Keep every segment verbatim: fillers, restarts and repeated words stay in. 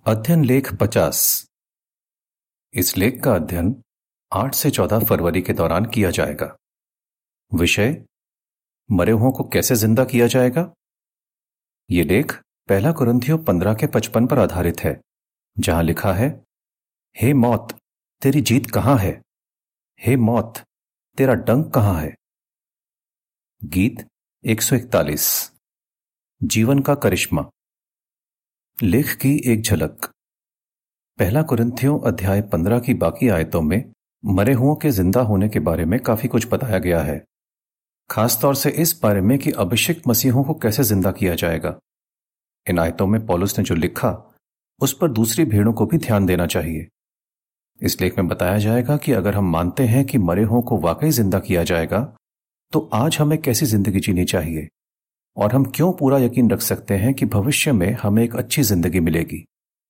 अध्ययन लेख पचास। इस लेख का अध्ययन आठ से चौदह फरवरी के दौरान किया जाएगा। विषय मरे हुओं को कैसे जिंदा किया जाएगा। ये लेख पहला कुरिन्थियों पंद्रह के पचपन पर आधारित है, जहां लिखा है, हे मौत तेरी जीत कहां है, हे मौत तेरा डंक कहां है। गीत एक सौ इकतालीस। जीवन का करिश्मा। लेख की एक झलक। पहला कुरिन्थियों अध्याय पंद्रह की बाकी आयतों में मरे हुओं के जिंदा होने के बारे में काफी कुछ बताया गया है, खासतौर से इस बारे में कि अभिषिक्त मसीहों को कैसे जिंदा किया जाएगा। इन आयतों में पौलुस ने जो लिखा उस पर दूसरी भीड़ों को भी ध्यान देना चाहिए। इस लेख में बताया जाएगा कि अगर हम मानते हैं कि मरे हुओं को वाकई जिंदा किया जाएगा, तो आज हमें कैसी जिंदगी जीनी चाहिए और हम क्यों पूरा यकीन रख सकते हैं कि भविष्य में हमें एक अच्छी जिंदगी मिलेगी।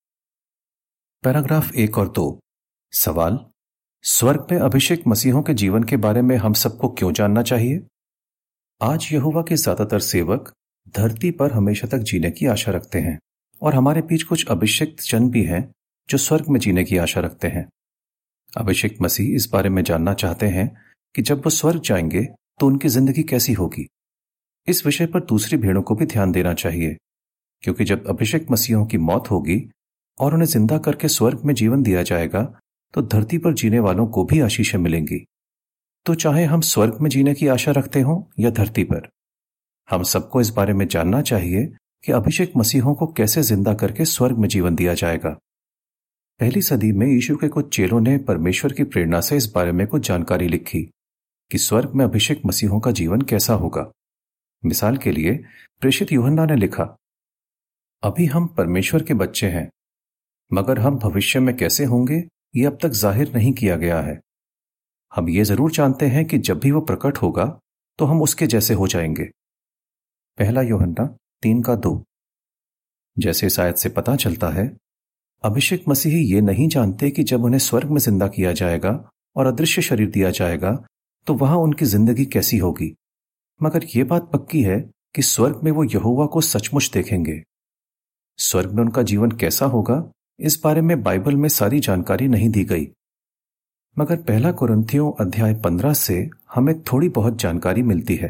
पैराग्राफ एक और दो। सवाल, स्वर्ग में अभिषेक मसीहों के जीवन के बारे में हम सबको क्यों जानना चाहिए। आज यहोवा के ज्यादातर सेवक धरती पर हमेशा तक जीने की आशा रखते हैं और हमारे बीच कुछ अभिषिक्त जन भी हैं जो स्वर्ग में जीने की आशा रखते हैं। अभिषेक मसीह इस बारे में जानना चाहते हैं कि जब वो स्वर्ग जाएंगे तो उनकी जिंदगी कैसी होगी। इस विषय पर दूसरी भीड़ों को भी ध्यान देना चाहिए, क्योंकि जब अभिषेक मसीहों की मौत होगी और उन्हें जिंदा करके स्वर्ग में जीवन दिया जाएगा, तो धरती पर जीने वालों को भी आशीषें मिलेंगी। तो चाहे हम स्वर्ग में जीने की आशा रखते हों या धरती पर, हम सबको इस बारे में जानना चाहिए कि अभिषेक मसीहों को कैसे जिंदा करके स्वर्ग में जीवन दिया जाएगा। पहली सदी में यीशु के कुछ चेलों ने परमेश्वर की प्रेरणा से इस बारे में कुछ जानकारी लिखी कि स्वर्ग में अभिषेक मसीहों का जीवन कैसा होगा। मिसाल के लिए प्रेषित यूहन्ना ने लिखा, अभी हम परमेश्वर के बच्चे हैं, मगर हम भविष्य में कैसे होंगे ये अब तक जाहिर नहीं किया गया है। हम ये जरूर जानते हैं कि जब भी वो प्रकट होगा तो हम उसके जैसे हो जाएंगे। पहला यूहन्ना तीन का दो। जैसे इस आयत से पता चलता है, अभिषेक मसीही ये नहीं जानते कि जब उन्हें स्वर्ग में जिंदा किया जाएगा और अदृश्य शरीर दिया जाएगा तो वहां उनकी जिंदगी कैसी होगी, मगर यह बात पक्की है कि स्वर्ग में वो यहोवा को सचमुच देखेंगे। स्वर्ग में उनका जीवन कैसा होगा इस बारे में बाइबल में सारी जानकारी नहीं दी गई, मगर पहला कुरिन्थियों अध्याय पंद्रह से हमें थोड़ी बहुत जानकारी मिलती है।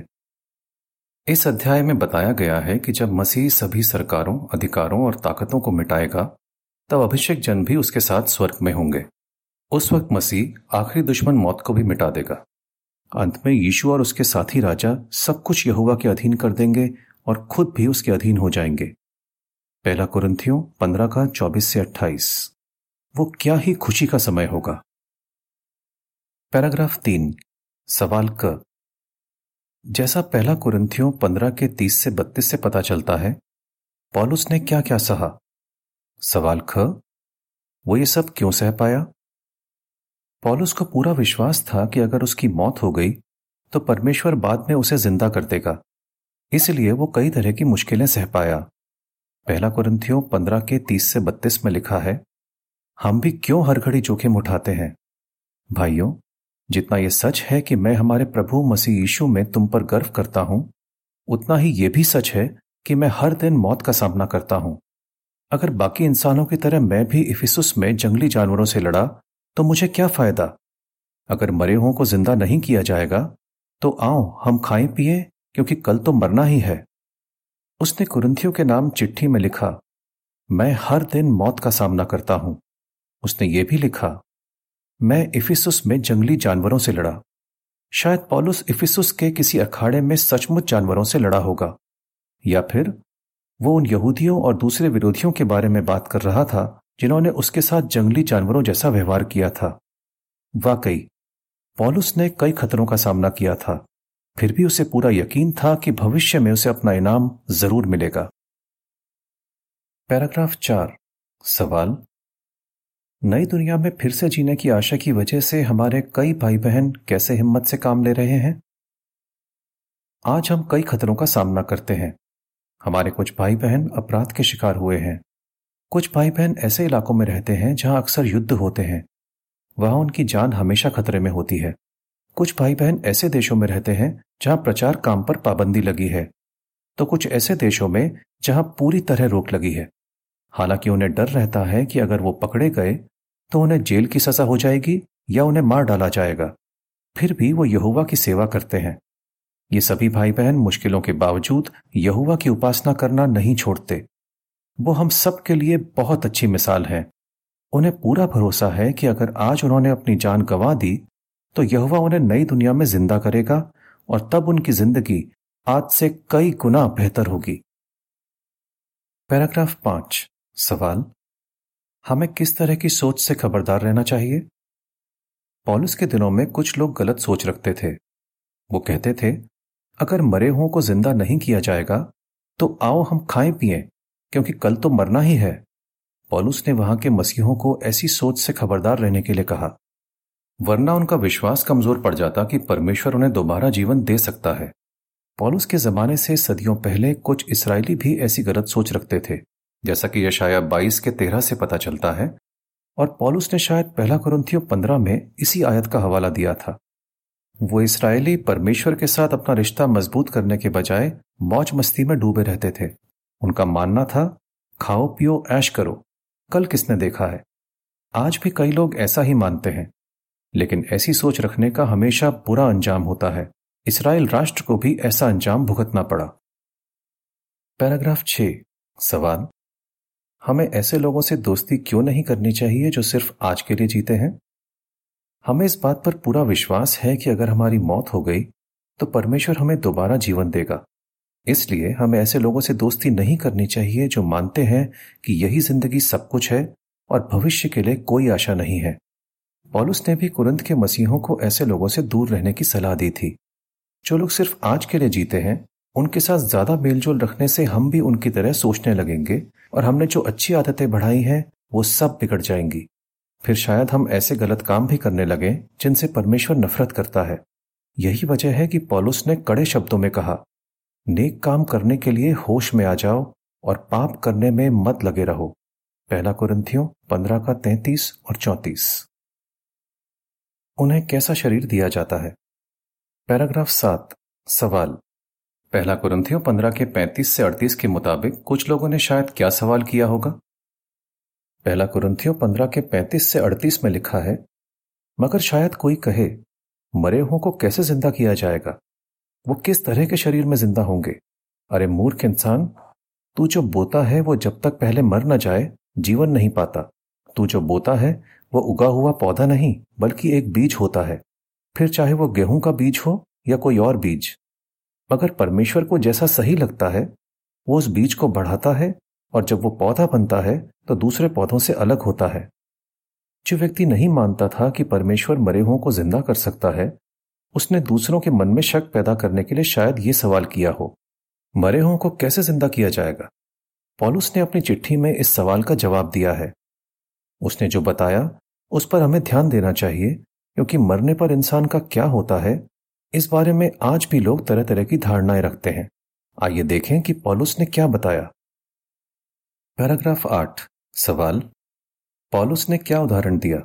इस अध्याय में बताया गया है कि जब मसीह सभी सरकारों, अधिकारों और ताकतों को मिटाएगा, तब अभिषेक जन भी उसके साथ स्वर्ग में होंगे। उस वक्त मसीह आखिरी दुश्मन मौत को भी मिटा देगा। अंत में यीशु और उसके साथी राजा सब कुछ यहोवा के अधीन कर देंगे और खुद भी उसके अधीन हो जाएंगे। पहला कुरिन्थियों पंद्रह का चौबीस से अट्ठाईस। वो क्या ही खुशी का समय होगा। पैराग्राफ तीन। सवाल क। जैसा पहला कुरिन्थियों पंद्रह के तीस से बत्तीस से पता चलता है, पौलुस ने क्या क्या सहा। सवाल ख। वो ये सब क्यों सह पाया। पौलुस को पूरा विश्वास था कि अगर उसकी मौत हो गई तो परमेश्वर बाद में उसे जिंदा कर देगा, इसलिए वो कई तरह की मुश्किलें सह पाया। पहला कुरिन्थियों पंद्रह के तीस से बत्तीस में लिखा है, हम भी क्यों हर घड़ी जोखिम उठाते हैं। भाइयों, जितना यह सच है कि मैं हमारे प्रभु मसीह यीशु में तुम पर गर्व करता हूं, उतना ही यह भी सच है कि मैं हर दिन मौत का सामना करता हूं। अगर बाकी इंसानों की तरह मैं भी इफिसुस में जंगली जानवरों से लड़ा तो मुझे क्या फायदा। अगर मरे हुओं को जिंदा नहीं किया जाएगा तो आओ हम खाएं पिए, क्योंकि कल तो मरना ही है। उसने कुरिन्थियों के नाम चिट्ठी में लिखा, मैं हर दिन मौत का सामना करता हूं। उसने ये भी लिखा, मैं इफिसुस में जंगली जानवरों से लड़ा। शायद पौलुस इफिसुस के किसी अखाड़े में सचमुच जानवरों से लड़ा होगा, या फिर वो उन यहूदियों और दूसरे विरोधियों के बारे में बात कर रहा था जिन्होंने उसके साथ जंगली जानवरों जैसा व्यवहार किया था। वाकई पौलुस ने कई खतरों का सामना किया था, फिर भी उसे पूरा यकीन था कि भविष्य में उसे अपना इनाम जरूर मिलेगा। पैराग्राफ चार। सवाल, नई दुनिया में फिर से जीने की आशा की वजह से हमारे कई भाई बहन कैसे हिम्मत से काम ले रहे हैं। आज हम कई खतरों का सामना करते हैं। हमारे कुछ भाई बहन अपराध के शिकार हुए हैं। कुछ भाई बहन ऐसे इलाकों में रहते हैं जहां अक्सर युद्ध होते हैं, वहां उनकी जान हमेशा खतरे में होती है। कुछ भाई बहन ऐसे देशों में रहते हैं जहां प्रचार काम पर पाबंदी लगी है, तो कुछ ऐसे देशों में जहां पूरी तरह रोक लगी है। हालांकि उन्हें डर रहता है कि अगर वो पकड़े गए तो उन्हें जेल की सजा हो जाएगी या उन्हें मार डाला जाएगा। फिर भी वो यहोवा की सेवा करते हैं। ये सभी भाई बहन मुश्किलों के बावजूद यहोवा की उपासना करना नहीं छोड़ते। वो हम सब के लिए बहुत अच्छी मिसाल है। उन्हें पूरा भरोसा है कि अगर आज उन्होंने अपनी जान गंवा दी तो यहोवा उन्हें नई दुनिया में जिंदा करेगा और तब उनकी जिंदगी आज से कई गुना बेहतर होगी। पैराग्राफ पांच। सवाल, हमें किस तरह की सोच से खबरदार रहना चाहिए? पौलुस के दिनों में कुछ लोग गलत सोच रखते थे। वो कहते थे, अगर मरे हुओं को जिंदा नहीं किया जाएगा तो आओ हम खाएं पिएं, क्योंकि कल तो मरना ही है। पौलुस ने वहां के मसीहों को ऐसी सोच से खबरदार रहने के लिए कहा, वरना उनका विश्वास कमजोर पड़ जाता कि परमेश्वर उन्हें दोबारा जीवन दे सकता है। पौलुस के जमाने से सदियों पहले कुछ इस्राएली भी ऐसी गलत सोच रखते थे, जैसा कि यशाया बाईस के तेरह से पता चलता है, और पौलुस ने शायद पहला कुरिन्थियों पंद्रह में इसी आयत का हवाला दिया था। वो इस्राएली परमेश्वर के साथ अपना रिश्ता मजबूत करने के बजाय मौज मस्ती में डूबे रहते थे। उनका मानना था, खाओ पियो ऐश करो, कल किसने देखा है। आज भी कई लोग ऐसा ही मानते हैं, लेकिन ऐसी सोच रखने का हमेशा बुरा अंजाम होता है। इस्राएल राष्ट्र को भी ऐसा अंजाम भुगतना पड़ा। पैराग्राफ छह। सवाल, हमें ऐसे लोगों से दोस्ती क्यों नहीं करनी चाहिए जो सिर्फ आज के लिए जीते हैं? हमें इस बात पर पूरा विश्वास है कि अगर हमारी मौत हो गई तो परमेश्वर हमें दोबारा जीवन देगा। इसलिए हमें ऐसे लोगों से दोस्ती नहीं करनी चाहिए जो मानते हैं कि यही जिंदगी सब कुछ है और भविष्य के लिए कोई आशा नहीं है। पौलुस ने भी कुरिन्थ के मसीहों को ऐसे लोगों से दूर रहने की सलाह दी थी। जो लोग सिर्फ आज के लिए जीते हैं, उनके साथ ज्यादा मेलजोल रखने से हम भी उनकी तरह सोचने लगेंगे और हमने जो अच्छी आदतें बढ़ाई हैं वो सब बिगड़ जाएंगी। फिर शायद हम ऐसे गलत काम भी करने लगें जिनसे परमेश्वर नफरत करता है। यही वजह है कि पौलुस ने कड़े शब्दों में कहा, नेक काम करने के लिए होश में आ जाओ और पाप करने में मत लगे रहो। पहला कुरिन्थियों पंद्रह का तैंतीस और चौंतीस। उन्हें कैसा शरीर दिया जाता है? पैराग्राफ सात। सवाल, पहला कुरिन्थियों पंद्रह के पैंतीस से अड़तीस के मुताबिक कुछ लोगों ने शायद क्या सवाल किया होगा? पहला कुरिन्थियों पंद्रह के पैंतीस से अड़तीस में लिखा है, मगर शायद कोई कहे, मरे हुओं को कैसे जिंदा किया जाएगा? वो किस तरह के शरीर में जिंदा होंगे? अरे मूर्ख इंसान, तू जो बोता है वो जब तक पहले मर न जाए जीवन नहीं पाता। तू जो बोता है वो उगा हुआ पौधा नहीं बल्कि एक बीज होता है, फिर चाहे वो गेहूं का बीज हो या कोई और बीज। मगर परमेश्वर को जैसा सही लगता है वो उस बीज को बढ़ाता है, और जब वो पौधा बनता है तो दूसरे पौधों से अलग होता है। जो व्यक्ति नहीं मानता था कि परमेश्वर मरे हुओं को जिंदा कर सकता है, उसने दूसरों के मन में शक पैदा करने के लिए शायद ये सवाल किया हो, मरे हुओं को कैसे जिंदा किया जाएगा? पौलुस ने अपनी चिट्ठी में इस सवाल का जवाब दिया है। उसने जो बताया उस पर हमें ध्यान देना चाहिए, क्योंकि मरने पर इंसान का क्या होता है इस बारे में आज भी लोग तरह तरह की धारणाएं रखते हैं। आइए देखें कि पौलुस ने क्या बताया। पैराग्राफ आठ। सवाल, पौलुस ने क्या उदाहरण दिया?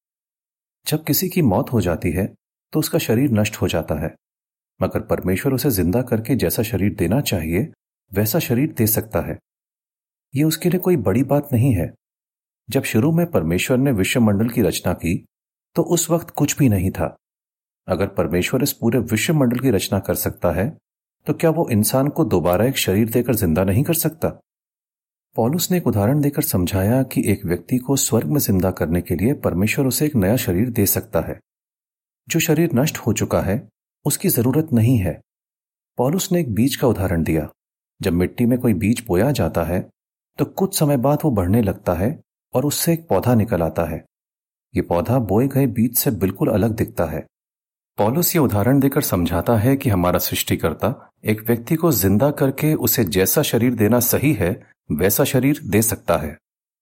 जब किसी की मौत हो जाती है तो उसका शरीर नष्ट हो जाता है, मगर परमेश्वर उसे जिंदा करके जैसा शरीर देना चाहिए वैसा शरीर दे सकता है। ये उसके लिए कोई बड़ी बात नहीं है। जब शुरू में परमेश्वर ने विश्वमंडल की रचना की तो उस वक्त कुछ भी नहीं था। अगर परमेश्वर इस पूरे विश्वमंडल की रचना कर सकता है तो क्या वो इंसान को दोबारा एक शरीर देकर जिंदा नहीं कर सकता? पौलुस ने एक उदाहरण देकर समझाया कि एक व्यक्ति को स्वर्ग में जिंदा करने के लिए परमेश्वर उसे एक नया शरीर दे सकता है। जो शरीर नष्ट हो चुका है उसकी जरूरत नहीं है। पौलुस ने एक बीज का उदाहरण दिया। जब मिट्टी में कोई बीज बोया जाता है तो कुछ समय बाद वो बढ़ने लगता है और उससे एक पौधा निकल आता है। ये पौधा बोए गए बीज से बिल्कुल अलग दिखता है। पौलुस ये उदाहरण देकर समझाता है कि हमारा सृष्टिकर्ता एक व्यक्ति को जिंदा करके उसे जैसा शरीर देना सही है वैसा शरीर दे सकता है।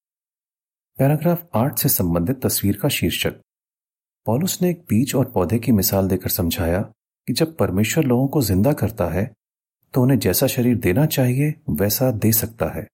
पैराग्राफ आठ से संबंधित तस्वीर का शीर्षक। पौलुस ने एक बीज और पौधे की मिसाल देकर समझाया कि जब परमेश्वर लोगों को जिंदा करता है तो उन्हें जैसा शरीर देना चाहिए वैसा दे सकता है।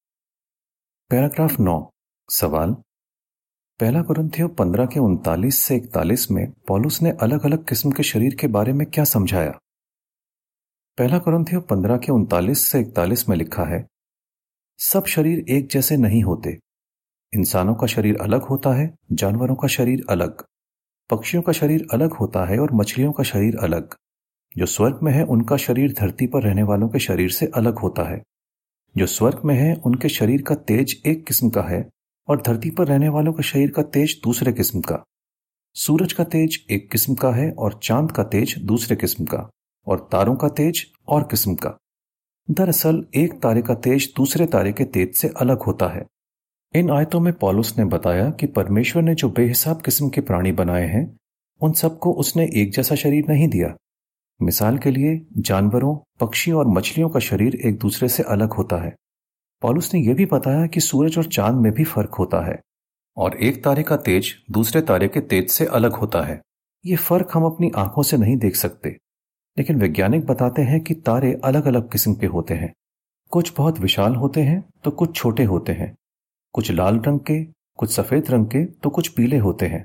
पैराग्राफ नौ। सवाल, पहला कुरिन्थियों पंद्रह के उनतालीस से इकतालीस में पौलुस ने अलग अलग किस्म के शरीर के बारे में क्या समझाया? पहला कुरिन्थियों पंद्रह के उनतालीस से इकतालीस में लिखा है, सब शरीर एक जैसे नहीं होते। इंसानों का शरीर अलग होता है, जानवरों का शरीर अलग, पक्षियों का शरीर अलग होता है और मछलियों का शरीर अलग। जो स्वर्ग में है उनका शरीर धरती पर रहने वालों के शरीर से अलग होता है। जो स्वर्ग में है उनके शरीर का तेज एक किस्म का है और धरती पर रहने वालों के शरीर का तेज दूसरे किस्म का। सूरज का तेज एक किस्म का है और चांद का तेज दूसरे किस्म का, और तारों का तेज और किस्म का। दरअसल एक तारे का तेज दूसरे तारे के तेज से अलग होता है। इन आयतों में पौलुस ने बताया कि परमेश्वर ने जो बेहिसाब किस्म के प्राणी बनाए हैं उन सबको उसने एक जैसा शरीर नहीं दिया। मिसाल के लिए जानवरों, पक्षियों और मछलियों का शरीर एक दूसरे से अलग होता है। पौलुस ने यह भी बताया कि सूरज और चांद में भी फर्क होता है और एक तारे का तेज दूसरे तारे के तेज से अलग होता है। ये फर्क हम अपनी आंखों से नहीं देख सकते, लेकिन वैज्ञानिक बताते हैं कि तारे अलग अलग किस्म के होते हैं। कुछ बहुत विशाल होते हैं तो कुछ छोटे होते हैं, कुछ लाल रंग के, कुछ सफेद रंग के तो कुछ पीले होते हैं।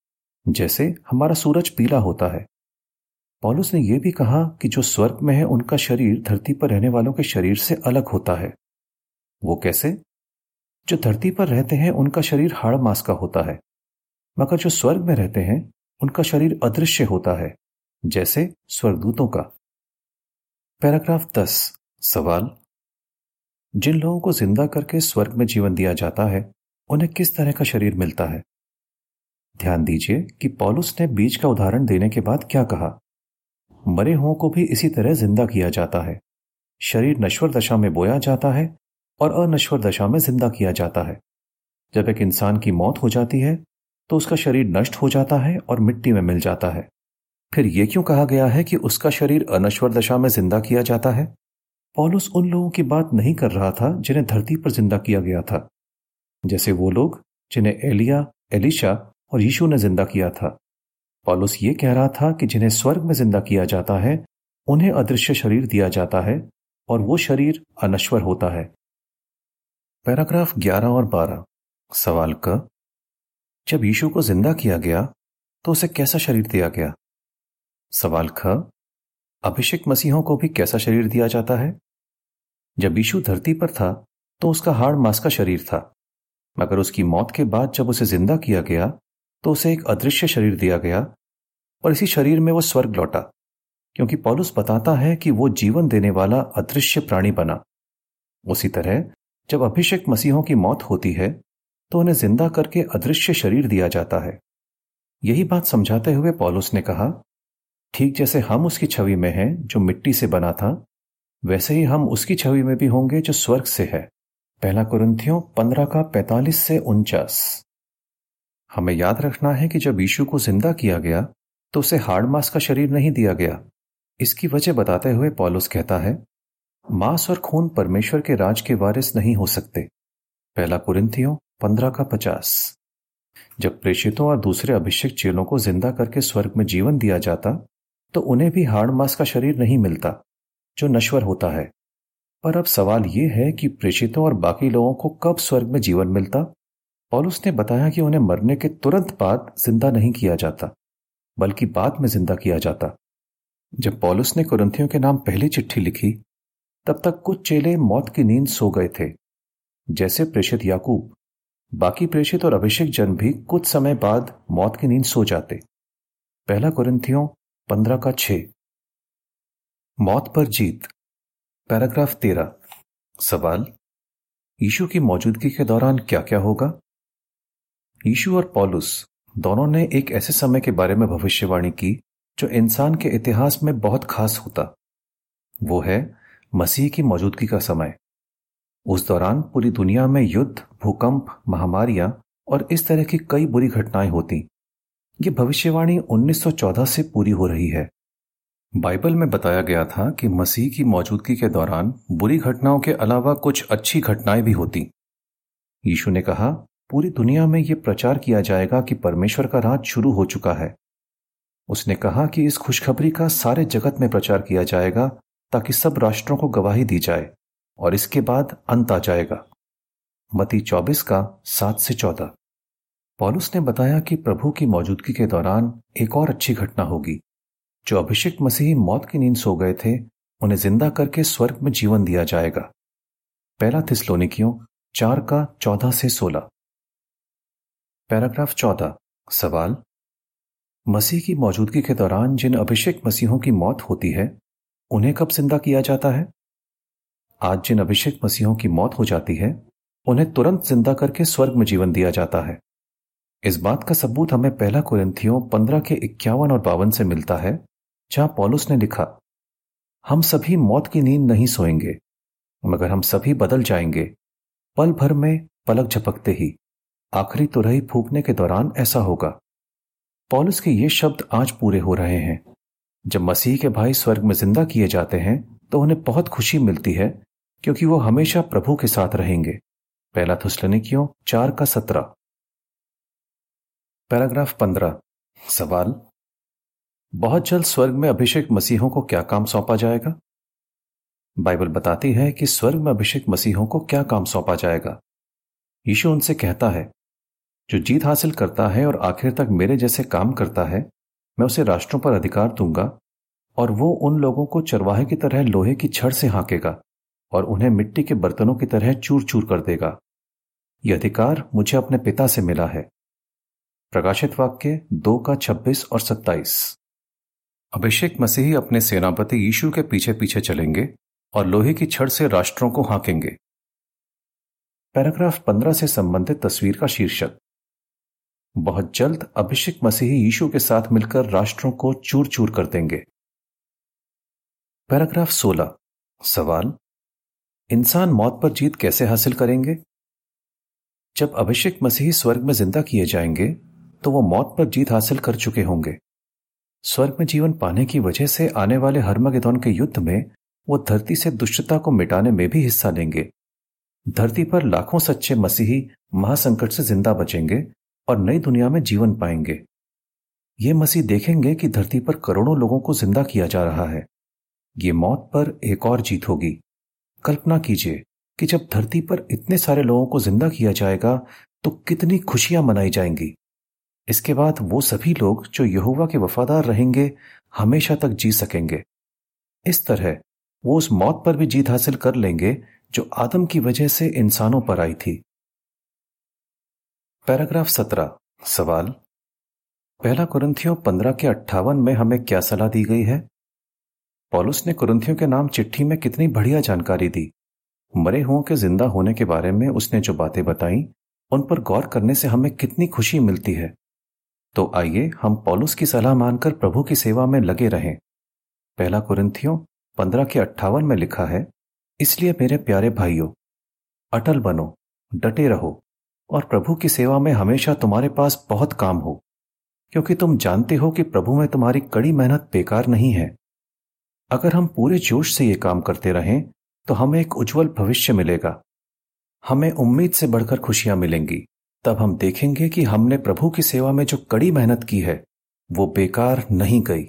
जैसे हमारा सूरज पीला होता है। पौलुस ने यह भी कहा कि जो स्वर्ग में है उनका शरीर धरती पर रहने वालों के शरीर से अलग होता है। वो कैसे? जो धरती पर रहते हैं उनका शरीर हाड़ मांस का होता है, मगर जो स्वर्ग में रहते हैं उनका शरीर अदृश्य होता है, जैसे स्वर्गदूतों का। पैराग्राफ दस। सवाल: जिन लोगों को जिंदा करके स्वर्ग में जीवन दिया जाता है उन्हें किस तरह का शरीर मिलता है? ध्यान दीजिए कि पौलुस ने बीज का उदाहरण देने के बाद क्या कहा। मरे हुओं को भी इसी तरह जिंदा किया जाता है। शरीर नश्वर दशा में बोया जाता है और अनश्वर दशा में जिंदा किया जाता है। जब एक इंसान की मौत हो जाती है तो उसका शरीर नष्ट हो जाता है और मिट्टी में मिल जाता है। फिर यह क्यों कहा गया है कि उसका शरीर अनश्वर दशा में जिंदा किया जाता है? पौलुस उन लोगों की बात नहीं कर रहा था जिन्हें धरती पर जिंदा किया गया था, जैसे वो लोग जिन्हें एलिया, एलिशा और यीशु ने जिंदा किया था। पौलुस ये कह रहा था कि जिन्हें स्वर्ग में जिंदा किया जाता है उन्हें अदृश्य शरीर दिया जाता है और वो शरीर अनश्वर होता है। पैराग्राफ ग्यारह और बारह। सवाल क: जब यीशु को जिंदा किया गया तो उसे कैसा शरीर दिया गया? सवाल ख: अभिषिक्त मसीहों को भी कैसा शरीर दिया जाता है? जब यीशु धरती पर था तो उसका हाड़ मांस का शरीर था, मगर उसकी मौत के बाद जब उसे जिंदा किया गया तो उसे एक अदृश्य शरीर दिया गया और इसी शरीर में वो स्वर्ग लौटा, क्योंकि पौलुस बताता है कि वो जीवन देने वाला अदृश्य प्राणी बना। उसी तरह जब अभिषेक मसीहों की मौत होती है तो उन्हें जिंदा करके अदृश्य शरीर दिया जाता है। यही बात समझाते हुए पौलुस ने कहा, ठीक जैसे हम उसकी छवि में हैं जो मिट्टी से बना था, वैसे ही हम उसकी छवि में भी होंगे जो स्वर्ग से है। पहला कुरिन्थियों पंद्रह का पैंतालीस से उनचास। हमें याद रखना है कि जब यीशु को जिंदा किया गया तो उसे हाड़ मांस का शरीर नहीं दिया गया। इसकी वजह बताते हुए पौलुस कहता है, मांस और खून परमेश्वर के राज के वारिस नहीं हो सकते। पहला कुरिन्थियों पंद्रह का पचास। जब प्रेषितों और दूसरे अभिषेक चेलों को जिंदा करके स्वर्ग में जीवन दिया जाता तो उन्हें भी हाड़ मांस का शरीर नहीं मिलता जो नश्वर होता है। पर अब सवाल यह है कि प्रेषितों और बाकी लोगों को कब स्वर्ग में जीवन मिलता? पौलुस ने बताया कि उन्हें मरने के तुरंत बाद जिंदा नहीं किया जाता, बल्कि बाद में जिंदा किया जाता। जब पौलुस ने कुरिन्थियों के नाम पहली चिट्ठी लिखी तब तक कुछ चेले मौत की नींद सो गए थे, जैसे प्रेषित याकूब। बाकी प्रेषित और अभिषेक जन भी कुछ समय बाद मौत की नींद सो जाते। पहला कुरिन्थियों पंद्रह का छह। मौत पर जीत। पैराग्राफ तेरह। सवाल: यीशु की मौजूदगी के दौरान क्या क्या होगा? यीशु और पौलुस दोनों ने एक ऐसे समय के बारे में भविष्यवाणी की जो इंसान के इतिहास में बहुत खास होता। वो है मसीह की मौजूदगी का समय। उस दौरान पूरी दुनिया में युद्ध, भूकंप, महामारियां और इस तरह की कई बुरी घटनाएं होती। ये भविष्यवाणी उन्नीस सौ चौदह से पूरी हो रही है। बाइबल में बताया गया था कि मसीह की मौजूदगी के दौरान बुरी घटनाओं के अलावा कुछ अच्छी घटनाएं भी होती। यीशु ने कहा, पूरी दुनिया में यह प्रचार किया जाएगा कि परमेश्वर का राज शुरू हो चुका है। उसने कहा कि इस खुशखबरी का सारे जगत में प्रचार किया जाएगा ताकि सब राष्ट्रों को गवाही दी जाए और इसके बाद अंत आ जाएगा। मत्ती चौबीस का सात से चौदह। पौलुस ने बताया कि प्रभु की मौजूदगी के दौरान एक और अच्छी घटना होगी। जो अभिषिक्त मसीही मौत की नींद सो गए थे उन्हें जिंदा करके स्वर्ग में जीवन दिया जाएगा। पहला थिस्सलुनीकियों चार का चौदह से सोलह। पैराग्राफ चौदह। सवाल, मसीह की मौजूदगी के दौरान जिन अभिषेक मसीहों की मौत होती है उन्हें कब जिंदा किया जाता है? आज जिन अभिषेक मसीहों की मौत हो जाती है उन्हें तुरंत जिंदा करके स्वर्ग में जीवन दिया जाता है। इस बात का सबूत हमें पहला कुरिन्थियों पंद्रह के इक्यावन और बावन से मिलता है, जहां पौलुस ने लिखा, हम सभी मौत की नींद नहीं सोएंगे, मगर हम सभी बदल जाएंगे, पल भर में पलक झपकते ही, आखिरी तुरही फूंकने के दौरान ऐसा होगा। पौलुस के ये शब्द आज पूरे हो रहे हैं। जब मसीह के भाई स्वर्ग में जिंदा किए जाते हैं तो उन्हें बहुत खुशी मिलती है, क्योंकि वो हमेशा प्रभु के साथ रहेंगे। पहला थिस्सलुनीकियों चार का सत्रह। पैराग्राफ पंद्रह। सवाल, बहुत जल्द स्वर्ग में अभिषेक मसीहों को क्या काम सौंपा जाएगा? बाइबल बताती है कि स्वर्ग में अभिषेक मसीहों को क्या काम सौंपा जाएगा। यीशु उनसे कहता है, जो जीत हासिल करता है और आखिर तक मेरे जैसे काम करता है, मैं उसे राष्ट्रों पर अधिकार दूंगा और वो उन लोगों को चरवाहे की तरह लोहे की छड़ से हाँकेगा और उन्हें मिट्टी के बर्तनों की तरह चूर चूर कर देगा। यह अधिकार मुझे अपने पिता से मिला है। प्रकाशित वाक्य दो का छब्बीस और सत्ताईस। अभिषेक मसीही अपने सेनापति यीशु के पीछे पीछे चलेंगे और लोहे की छड़ से राष्ट्रों को हाँकेंगे। पैराग्राफ पंद्रह से संबंधित तस्वीर का शीर्षक, बहुत जल्द अभिषेक मसीही यीशु के साथ मिलकर राष्ट्रों को चूर चूर कर देंगे। पैराग्राफ सोलह। सवाल, इंसान मौत पर जीत कैसे हासिल करेंगे? जब अभिषेक मसीही स्वर्ग में जिंदा किए जाएंगे तो वो मौत पर जीत हासिल कर चुके होंगे। स्वर्ग में जीवन पाने की वजह से आने वाले हर्मगेदोन के युद्ध में वो धरती से दुष्टता को मिटाने में भी हिस्सा लेंगे। धरती पर लाखों सच्चे मसीही महासंकट से जिंदा बचेंगे और नई दुनिया में जीवन पाएंगे। ये मसीह देखेंगे कि धरती पर करोड़ों लोगों को जिंदा किया जा रहा है। ये मौत पर एक और जीत होगी। कल्पना कीजिए कि जब धरती पर इतने सारे लोगों को जिंदा किया जाएगा तो कितनी खुशियां मनाई जाएंगी। इसके बाद वो सभी लोग जो यहोवा के वफादार रहेंगे हमेशा तक जी सकेंगे। इस तरह वो उस मौत पर भी जीत हासिल कर लेंगे जो आदम की वजह से इंसानों पर आई थी। पैराग्राफ सत्रह। सवाल, पहला कुरिन्थियों पंद्रह के अट्ठावन में हमें क्या सलाह दी गई है? पौलुस ने कुरिन्थियों के नाम चिट्ठी में कितनी बढ़िया जानकारी दी। मरे हुओं के जिंदा होने के बारे में उसने जो बातें बताई उन पर गौर करने से हमें कितनी खुशी मिलती है। तो आइए हम पौलुस की सलाह मानकर प्रभु की सेवा में लगे रहें। पहला कुरिन्थियों पंद्रह के अट्ठावन में लिखा है, इसलिए मेरे प्यारे भाइयों, अटल बनो, डटे रहो और प्रभु की सेवा में हमेशा तुम्हारे पास बहुत काम हो, क्योंकि तुम जानते हो कि प्रभु में तुम्हारी कड़ी मेहनत बेकार नहीं है। अगर हम पूरे जोश से ये काम करते रहें तो हमें एक उज्जवल भविष्य मिलेगा। हमें उम्मीद से बढ़कर खुशियां मिलेंगी। तब हम देखेंगे कि हमने प्रभु की सेवा में जो कड़ी मेहनत की है वो बेकार नहीं गई।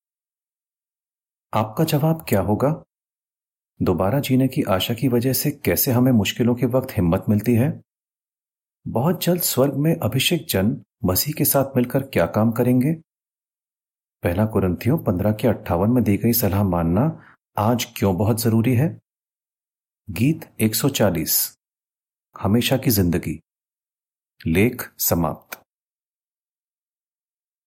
आपका जवाब क्या होगा? दोबारा जीने की आशा की वजह से कैसे हमें मुश्किलों के वक्त हिम्मत मिलती है? बहुत जल्द स्वर्ग में अभिषेक जन मसीह के साथ मिलकर क्या काम करेंगे? पहला कुरिन्थियों पंद्रह के अट्ठावन में दी गई सलाह मानना आज क्यों बहुत जरूरी है? गीत एक सौ चालीस, हमेशा की जिंदगी। लेख समाप्त।